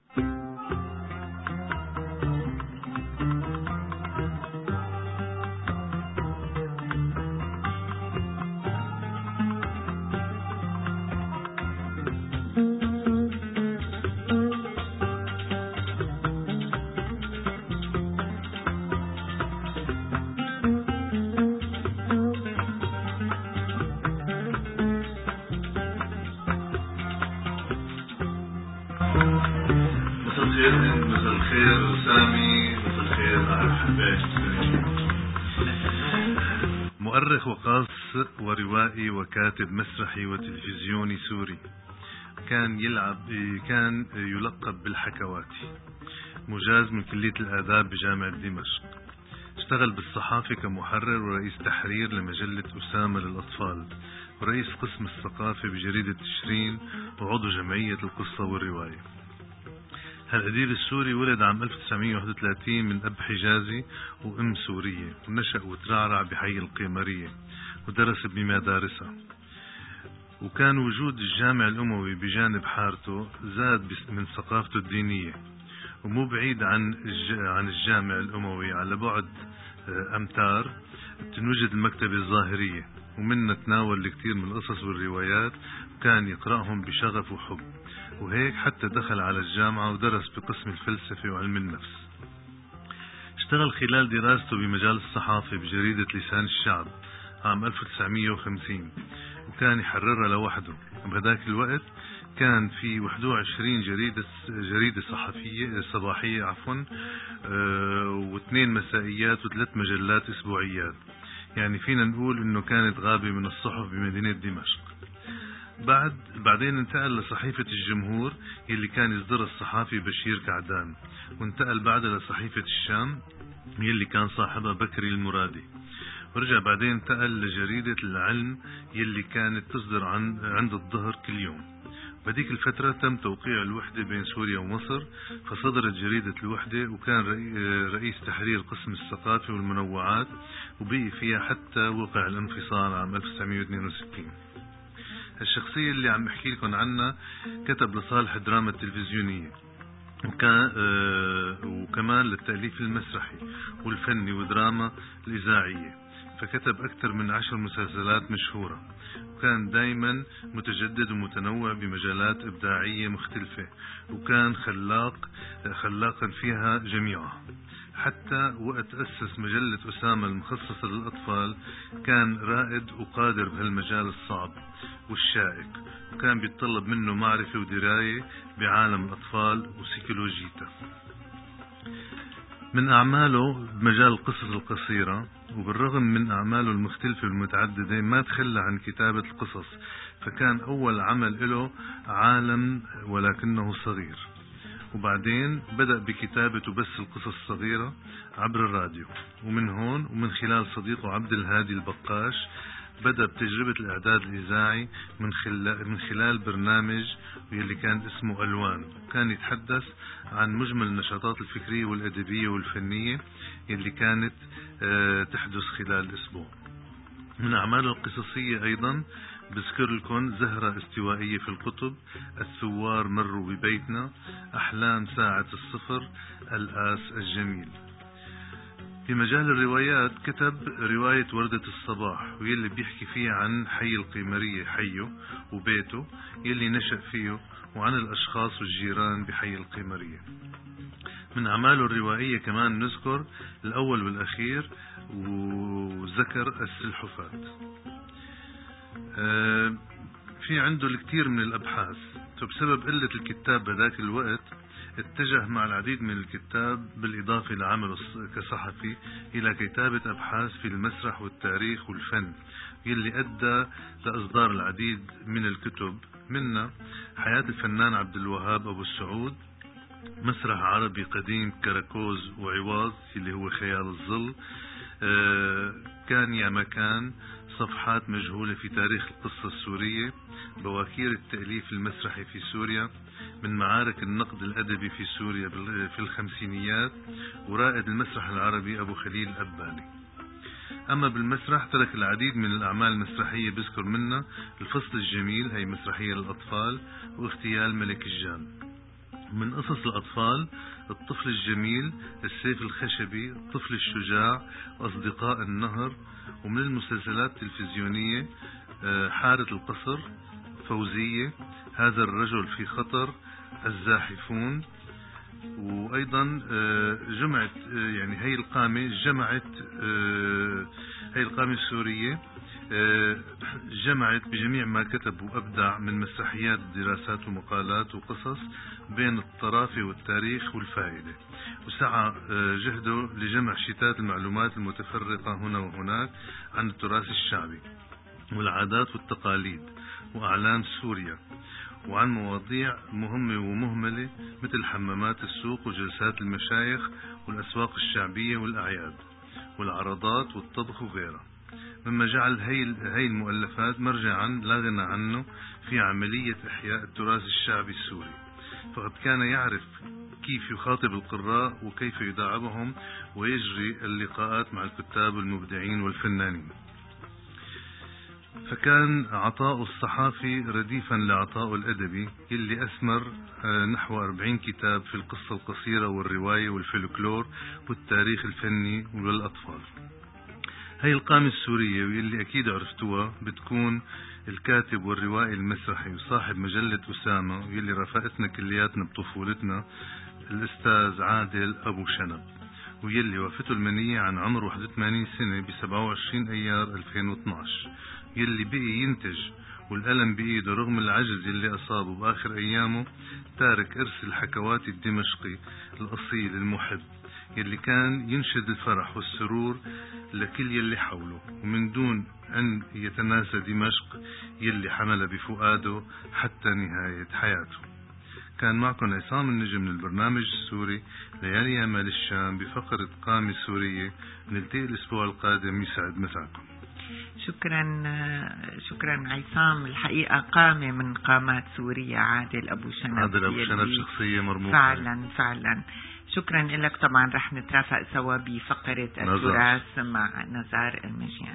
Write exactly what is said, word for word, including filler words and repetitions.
مساء الخير، مساء الخير سامي، مساء الخير أحبائي. مؤرخ وقاص وروائي وكاتب مسرحي وتلفزيوني سوري، كان يلعب كان يلقب بالحكواتي، مجاز من كلية الآداب بجامعة دمشق. اشتغل بالصحافة كمحرر ورئيس تحرير لمجلة أسامة للأطفال، ورئيس قسم الثقافة بجريدة تشرين، وعضو جمعية القصة والرواية. هالأديب السوري ولد عام ألف وتسعمية وواحد وثلاثين من أب حجازي وأم سورية، ونشأ وترعرع بحي القيمرية، ودرس بمدارسها. وكان وجود الجامع الأموي بجانب حارته زاد من ثقافته الدينية. ومو بعيد عن عن الجامع الأموي على بعد أمتار تنوجد المكتبة الظاهرية، ومنها تناول الكثير من القصص والروايات، وكان يقرأهم بشغف وحب. وهيك حتى دخل على الجامعة ودرس بقسم الفلسفة وعلم النفس. اشتغل خلال دراسته بمجال الصحافة بجريدة لسان الشعب عام ألف وتسعمية وخمسين، وكان يحررها لوحده. بهذاك الوقت كان في واحد وعشرين جريدة جريدة صحفية صباحية عفوا اه واثنين مسائيات وثلاث مجلات اسبوعيات. يعني فينا نقول انه كانت غابة من الصحف بمدينة دمشق. بعد بعدين انتقل لصحيفة الجمهور اللي كان يصدرها الصحافي بشير كعدان، وانتقل بعدها لصحيفة الشام يلي كان صاحبها بكري المرادي، ورجع بعدين انتقل لجريدة العلم يلي كانت تصدر عن عند الظهر كل يوم. بهذيك الفترة تم توقيع الوحدة بين سوريا ومصر، فصدرت جريدة الوحدة، وكان رئيس تحرير قسم الثقافة والمنوعات، وبقي فيها حتى وقع الانفصال عام ألف وتسعمية واثنين وستين. الشخصية اللي عم احكي لكم عنها كتب لصالح الدراما التلفزيونية، وكان آه وكمان للتأليف المسرحي والفني ودراما الإذاعية، فكتب أكثر من عشر مسلسلات مشهورة، وكان دايما متجدد ومتنوع بمجالات إبداعية مختلفة، وكان خلاق خلاقا فيها جميعا. حتى وقت أسس مجلة أسامة المخصصة للأطفال كان رائد وقادر بهالمجال الصعب والشائك، وكان بيتطلب منه معرفة ودراية بعالم الأطفال وسيكولوجيته. من أعماله بمجال القصص القصيرة، وبالرغم من أعماله المختلفة والمتعددة ما تخلى عن كتابة القصص، فكان أول عمل له عالم ولكنه صغير، وبعدين بدأ بكتابة بس القصص الصغيرة عبر الراديو. ومن هون ومن خلال صديقه عبد الهادي البقاش بدأ بتجربة الإعداد الإذاعي من خلال, من خلال برنامج اللي كان اسمه ألوان، كان يتحدث عن مجمل النشاطات الفكرية والأدبية والفنية اللي كانت تحدث خلال الأسبوع. من أعماله القصصية أيضا بذكر لكم زهرة استوائية في القطب، الثوار مروا ببيتنا، أحلام ساعة الصفر، الآس الجميل. في مجال الروايات كتب رواية وردة الصباح، واللي بيحكي فيه عن حي القيمرية حيه وبيته يلي نشأ فيه، وعن الأشخاص والجيران بحي القيمرية. من أعماله الروائية كمان نذكر الأول والأخير وذكر السلحفاة. أه في عنده الكثير من الأبحاث، فبسبب قلة الكتاب بذاك الوقت اتجه مع العديد من الكتاب بالإضافة لعمله كصحفي إلى كتابة أبحاث في المسرح والتاريخ والفن، يلي أدى لإصدار العديد من الكتب، منها حياة الفنان عبد الوهاب أبو السعود، مسرح عربي قديم كراكوز وعواز اللي هو خيال الظل، آه كان يا مكان، صفحات مجهولة في تاريخ القصة السورية، بواكير التأليف المسرحي في سوريا، من معارك النقد الأدبي في سوريا في الخمسينيات، ورائد المسرح العربي أبو خليل الأباني. أما بالمسرح ترك العديد من الأعمال المسرحية بذكر منها الفصل الجميل، هي مسرحية للأطفال، واغتيال ملك الجان. من قصص الأطفال: الطفل الجميل، السيف الخشبي، الطفل الشجاع، أصدقاء النهر. ومن المسلسلات التلفزيونية: حارة القصر، فوزية، هذا الرجل في خطر، الزاحفون. وأيضا جمعت يعني هي القامة جمعت هي القامة السورية جمعت بجميع ما كتب وأبدع من مسرحيات، دراسات ومقالات وقصص بين الطرافة والتاريخ والفائدة، وسعى جهده لجمع شتات المعلومات المتفرقة هنا وهناك عن التراث الشعبي والعادات والتقاليد وأعلام سوريا، وعن مواضيع مهمة ومهملة مثل حمامات السوق وجلسات المشايخ والأسواق الشعبية والأعياد والعرضات والطبخ وغيرها، مما جعل هي هي المؤلفات مرجعا لا غنى عنه في عملية إحياء التراث الشعبي السوري، فقد كان يعرف كيف يخاطب القراء وكيف يداعبهم ويجري اللقاءات مع الكتاب والمبدعين والفنانين. فكان عطاء الصحافي رديفا لعطاء الأدبي اللي أثمر نحو أربعين كتاب في القصة القصيرة والرواية والفلكلور والتاريخ الفني وللأطفال. هي القامة السورية واللي أكيد عرفتوها بتكون الكاتب والروائي المسرحي وصاحب مجلة أسامة واللي رافقتنا كلياتنا بطفولتنا، الأستاذ عادل أبو شنب، ويلي وفته المنية عن عمر واحد وثمانين سنة ب سبعة وعشرين أيار ألفين واثناعش، يلي بقي ينتج والقلم بإيده رغم العجز اللي أصابه بآخر أيامه، تارك إرث الحكواتي الدمشقي الأصيل المحب يلي كان ينشد الفرح والسرور لكل يلي حوله، ومن دون أن يتناسى دمشق يلي حمل بفؤاده حتى نهاية حياته. كان معكم عصام النجم من البرنامج السوري ليالي أمال الشام بفقرة قامة سورية. نلتقي الأسبوع القادم، يسعد مساكم. شكرا شكرا عصام. الحقيقة قامة من قامات سوريا عادل أبو شنب. عادل أبو شنب شخصية مرموقة فعلا فعلا. شكرا لك. طبعا رح نترافق سوا بفقرة التراث مع نزار المجيان.